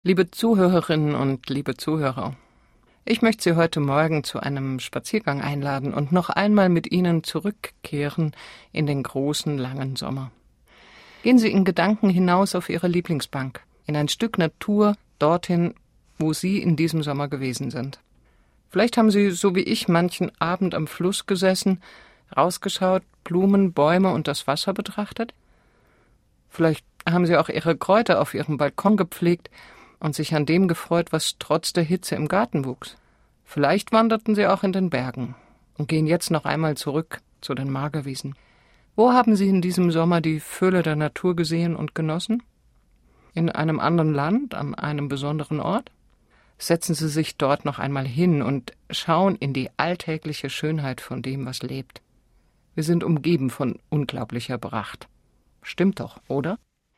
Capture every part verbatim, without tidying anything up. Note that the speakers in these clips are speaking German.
Liebe Zuhörerinnen und liebe Zuhörer, ich möchte Sie heute Morgen zu einem Spaziergang einladen und noch einmal mit Ihnen zurückkehren in den großen, langen Sommer. Gehen Sie in Gedanken hinaus auf Ihre Lieblingsbank, in ein Stück Natur, dorthin, wo Sie in diesem Sommer gewesen sind. Vielleicht haben Sie, so wie ich, manchen Abend am Fluss gesessen, rausgeschaut, Blumen, Bäume und das Wasser betrachtet. Vielleicht haben Sie auch Ihre Kräuter auf Ihrem Balkon gepflegt und sich an dem gefreut, was trotz der Hitze im Garten wuchs. Vielleicht wanderten Sie auch in den Bergen und gehen jetzt noch einmal zurück zu den Magerwiesen. Wo haben Sie in diesem Sommer die Fülle der Natur gesehen und genossen? In einem anderen Land, an einem besonderen Ort? Setzen Sie sich dort noch einmal hin und schauen in die alltägliche Schönheit von dem, was lebt. Wir sind umgeben von unglaublicher Pracht. Stimmt doch, oder?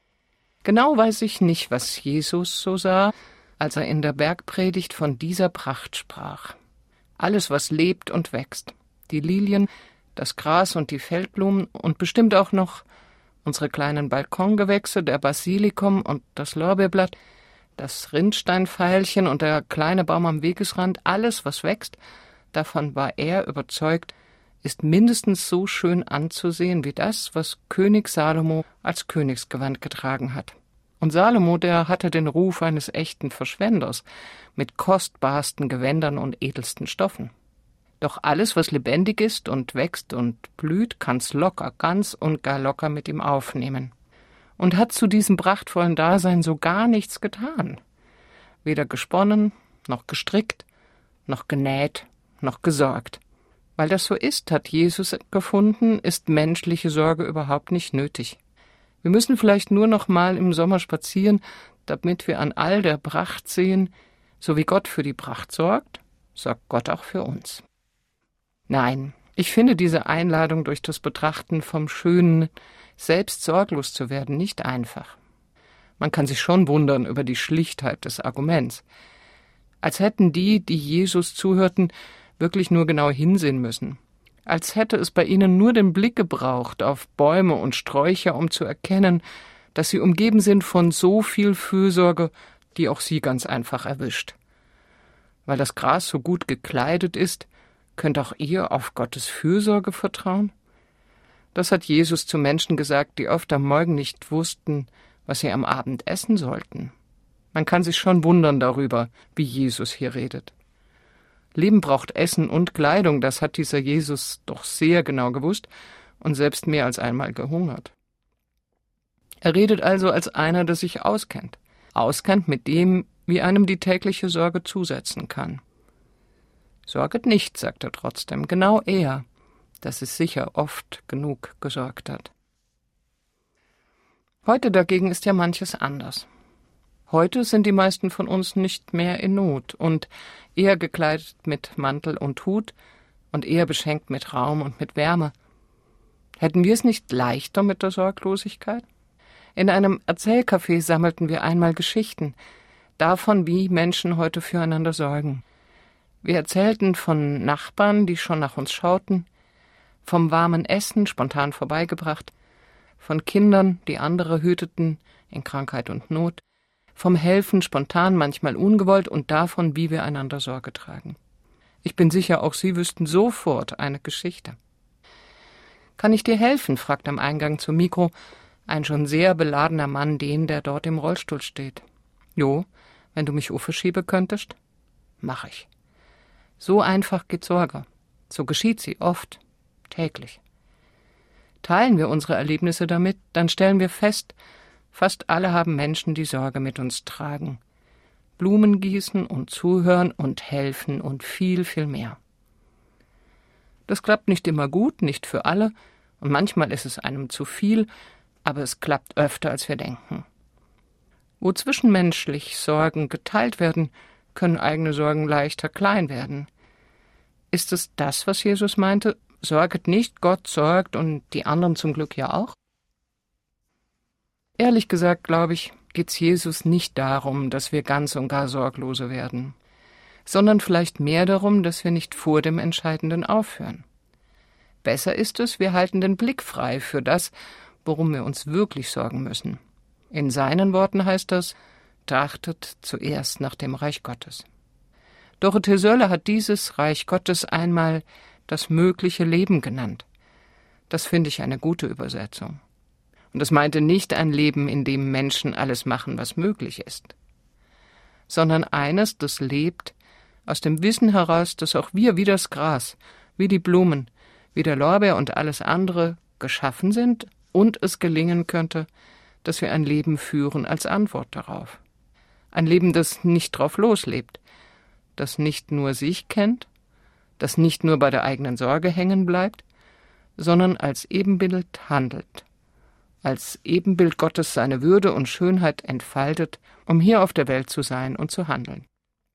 Genau weiß ich nicht, was Jesus so sah, als er in der Bergpredigt von dieser Pracht sprach. Alles, was lebt und wächst, die Lilien, das Gras und die Feldblumen und bestimmt auch noch unsere kleinen Balkongewächse, der Basilikum und das Lorbeerblatt, das Rindsteinveilchen und der kleine Baum am Wegesrand, alles, was wächst, davon war er überzeugt, ist mindestens so schön anzusehen wie das, was König Salomo als Königsgewand getragen hat. Und Salomo, der hatte den Ruf eines echten Verschwenders mit kostbarsten Gewändern und edelsten Stoffen. Doch alles, was lebendig ist und wächst und blüht, kann's locker, ganz und gar locker mit ihm aufnehmen. Und hat zu diesem prachtvollen Dasein so gar nichts getan. Weder gesponnen, noch gestrickt, noch genäht, noch gesorgt. Weil das so ist, hat Jesus gefunden, ist menschliche Sorge überhaupt nicht nötig. Wir müssen vielleicht nur noch mal im Sommer spazieren, damit wir an all der Pracht sehen, so wie Gott für die Pracht sorgt, sorgt Gott auch für uns. Nein, ich finde diese Einladung durch das Betrachten vom Schönen, selbst sorglos zu werden, nicht einfach. Man kann sich schon wundern über die Schlichtheit des Arguments. Als hätten die, die Jesus zuhörten, wirklich nur genau hinsehen müssen. Als hätte es bei ihnen nur den Blick gebraucht auf Bäume und Sträucher, um zu erkennen, dass sie umgeben sind von so viel Fürsorge, die auch sie ganz einfach erwischt. Weil das Gras so gut gekleidet ist, könnt auch ihr auf Gottes Fürsorge vertrauen? Das hat Jesus zu Menschen gesagt, die oft am Morgen nicht wussten, was sie am Abend essen sollten. Man kann sich schon wundern darüber, wie Jesus hier redet. Leben braucht Essen und Kleidung, das hat dieser Jesus doch sehr genau gewusst und selbst mehr als einmal gehungert. Er redet also als einer, der sich auskennt. Auskennt mit dem, wie einem die tägliche Sorge zusetzen kann. Sorget nicht, sagt er trotzdem, genau er, dass es sicher oft genug gesorgt hat. Heute dagegen ist ja manches anders. Heute sind die meisten von uns nicht mehr in Not und eher gekleidet mit Mantel und Hut und eher beschenkt mit Raum und mit Wärme. Hätten wir es nicht leichter mit der Sorglosigkeit? In einem Erzählcafé sammelten wir einmal Geschichten davon, wie Menschen heute füreinander sorgen. Wir erzählten von Nachbarn, die schon nach uns schauten, vom warmen Essen, spontan vorbeigebracht, von Kindern, die andere hüteten in Krankheit und Not, vom Helfen spontan, manchmal ungewollt und davon, wie wir einander Sorge tragen. Ich bin sicher, auch Sie wüssten sofort eine Geschichte. »Kann ich dir helfen?« fragt am Eingang zum Mikro ein schon sehr beladener Mann den, der dort im Rollstuhl steht. »Jo, wenn du mich aufschieben könntest?« »Mach ich.« So einfach geht Sorge. So geschieht sie oft, täglich. Teilen wir unsere Erlebnisse damit, dann stellen wir fest, fast alle haben Menschen, die Sorge mit uns tragen. Blumen gießen und zuhören und helfen und viel, viel mehr. Das klappt nicht immer gut, nicht für alle, und manchmal ist es einem zu viel, aber es klappt öfter, als wir denken. Wo zwischenmenschlich Sorgen geteilt werden, können eigene Sorgen leichter klein werden. Ist es das, was Jesus meinte? Sorget nicht, Gott sorgt und die anderen zum Glück ja auch? Ehrlich gesagt, glaube ich, geht's Jesus nicht darum, dass wir ganz und gar sorglose werden, sondern vielleicht mehr darum, dass wir nicht vor dem Entscheidenden aufhören. Besser ist es, wir halten den Blick frei für das, worum wir uns wirklich sorgen müssen. In seinen Worten heißt das, trachtet zuerst nach dem Reich Gottes. Dorothee Sölle hat dieses Reich Gottes einmal das mögliche Leben genannt. Das finde ich eine gute Übersetzung. Und es meinte nicht ein Leben, in dem Menschen alles machen, was möglich ist, sondern eines, das lebt aus dem Wissen heraus, dass auch wir wie das Gras, wie die Blumen, wie der Lorbeer und alles andere geschaffen sind und es gelingen könnte, dass wir ein Leben führen als Antwort darauf. Ein Leben, das nicht drauf loslebt, das nicht nur sich kennt, das nicht nur bei der eigenen Sorge hängen bleibt, sondern als Ebenbild handelt, als Ebenbild Gottes seine Würde und Schönheit entfaltet, um hier auf der Welt zu sein und zu handeln.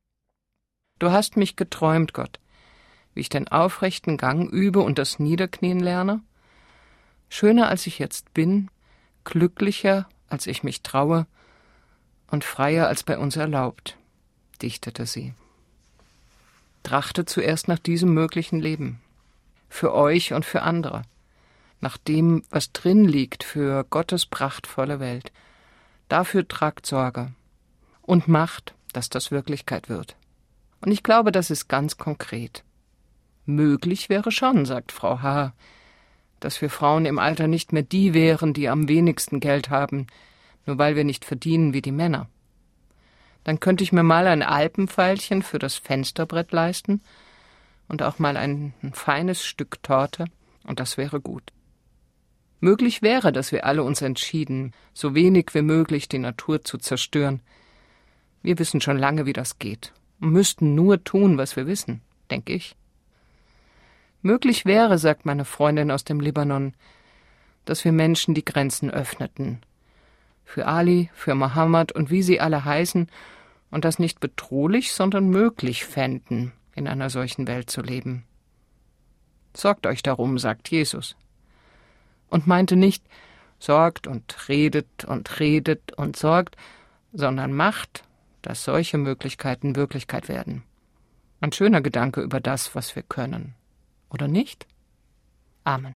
Du hast mich geträumt, Gott, wie ich den aufrechten Gang übe und das Niederknien lerne, schöner als ich jetzt bin, glücklicher als ich mich traue und freier als bei uns erlaubt, dichtete sie. Trachte zuerst nach diesem möglichen Leben, für euch und für andere, nach dem, was drin liegt für Gottes prachtvolle Welt. Dafür tragt Sorge und macht, dass das Wirklichkeit wird. Und ich glaube, das ist ganz konkret. Möglich wäre schon, sagt Frau H., dass wir Frauen im Alter nicht mehr die wären, die am wenigsten Geld haben, nur weil wir nicht verdienen wie die Männer. Dann könnte ich mir mal ein Alpenpfeilchen für das Fensterbrett leisten und auch mal ein, ein feines Stück Torte, und das wäre gut. Möglich wäre, dass wir alle uns entschieden, so wenig wie möglich die Natur zu zerstören. Wir wissen schon lange, wie das geht, und müssten nur tun, was wir wissen, denke ich. Möglich wäre, sagt meine Freundin aus dem Libanon, dass wir Menschen die Grenzen öffneten. Für Ali, für Mohammed und wie sie alle heißen, und das nicht bedrohlich, sondern möglich fänden, in einer solchen Welt zu leben. Sorgt euch darum, sagt Jesus. Und meinte nicht, sorgt und redet und redet und sorgt, sondern macht, dass solche Möglichkeiten Wirklichkeit werden. Ein schöner Gedanke über das, was wir können. Oder nicht? Amen.